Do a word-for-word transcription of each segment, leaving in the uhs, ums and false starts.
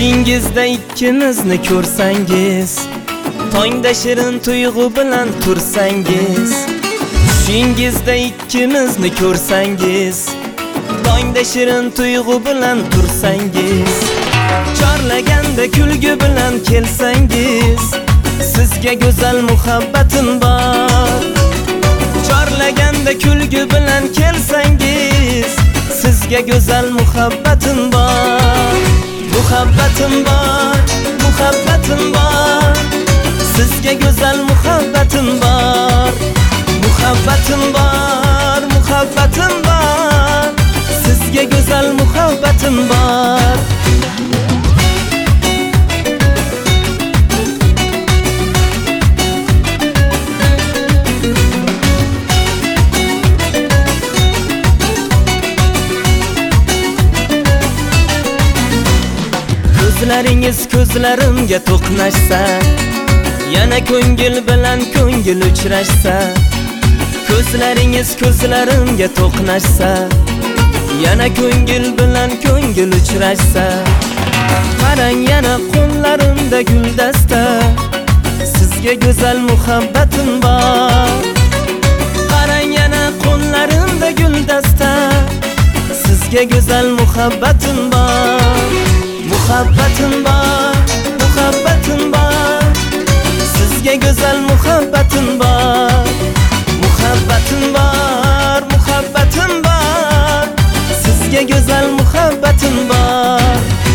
Tushingizda ikkimizni ko'rsangiz, tongda shirin tuyg'u bilan tursangiz. Tushingizda ikkimizni ko'rsangiz, tongda shirin tuyg'u bilan tursangiz. Chorlaganda kulgi bilan kelsangiz, sizga go'zal muhabbatim bor. Chorlaganda kulgi bilan kelsangiz, sizga go'zal muhabbatim bor. Muhabbatim bor, muhabbatim bor. Sizga go'zal muhabbatim bor. Muhabbatim bor, muhabbatim bor. Sizga go'zal muhabbatim bor. Ko'zlaringiz ko'zlarimga to'qnashsa, yana ko'ngil bilan ko'ngil uchrashsa. Ko'zlaringiz ko'zlarimga to'qnashsa, yana ko'ngil bilan ko'ngil uchrashsa. Qarang, yana qo'llarimda guldasta, sizga go'zal muhabbatim bor. Qarang, yana qo'llarimda guldasta, sizga go'zal muhabbatim bor. Muhabbatim bor, muhabbatim bor. Sizga go'zal muhabbatim bor. Muhabbatim bor, muhabbatim bor. Sizga go'zal muhabbatim bor.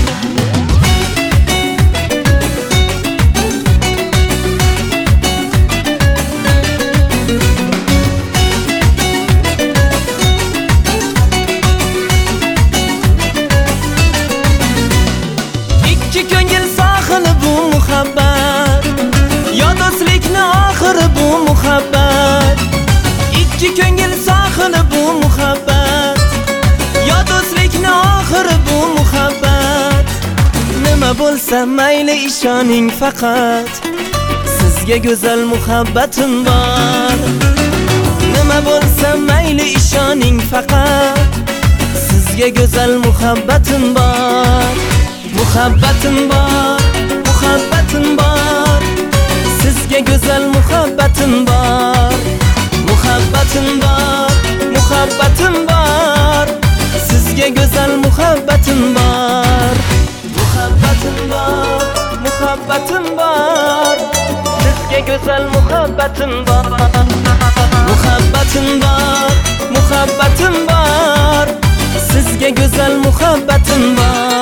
Ikki ko'ngil sohili bu muhabbat, yo do'stlikni oxiri bu muhabbat. Ikki ko'ngil sohili bu muhabbat, yo do'stlikni oxiri bu muhabbat. Nima bo'lsa mayli ishoning faqat, sizga go'zal muhabbatim bor. Nima bo'lsa mayli ishoning faqat, sizga go'zal muhabbatim bor. Muhabbatim bor, muhabbatim bor. Sizga go'zal muhabbatim bor. Muhabbatim bor, muhabbatim bor. Sizga go'zal muhabbatim bor. Muhabbatim bor, muhabbatim bor. Sizga go'zal muhabbatim bor. Muhabbatim bor, muhabbatim bor. Sizga go'zal muhabbatim bor.